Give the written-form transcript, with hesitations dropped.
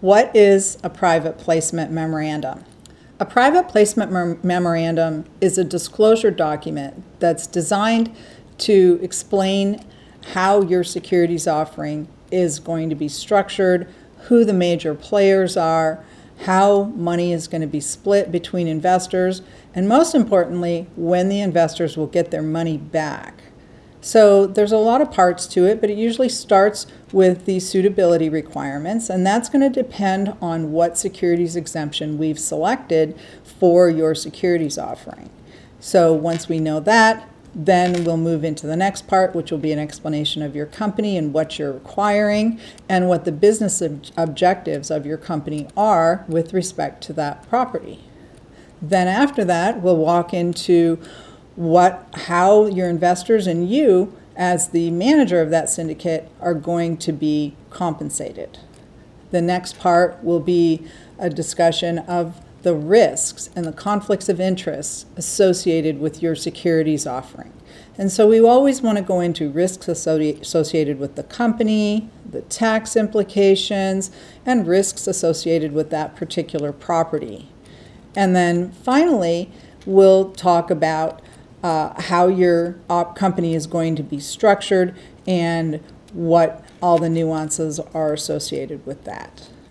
What is a private placement memorandum? A private placement memorandum is a disclosure document that's designed to explain how your securities offering is going to be structured, who the major players are, how money is going to be split between investors, and most importantly, when the investors will get their money back. So there's a lot of parts to it, but it usually starts with the suitability requirements, and that's going to depend on what securities exemption we've selected for your securities offering. So once we know that, then we'll move into the next part, which will be an explanation of your company and what you're requiring and what the business objectives of your company are with respect to that property. Then after that, we'll walk into how your investors and you as the manager of that syndicate are going to be compensated. The next part will be a discussion of the risks and the conflicts of interest associated with your securities offering. And so we always want to go into risks associated with the company, the tax implications, and risks associated with that particular property. And then finally, we'll talk about how your company is going to be structured and what all the nuances are associated with that.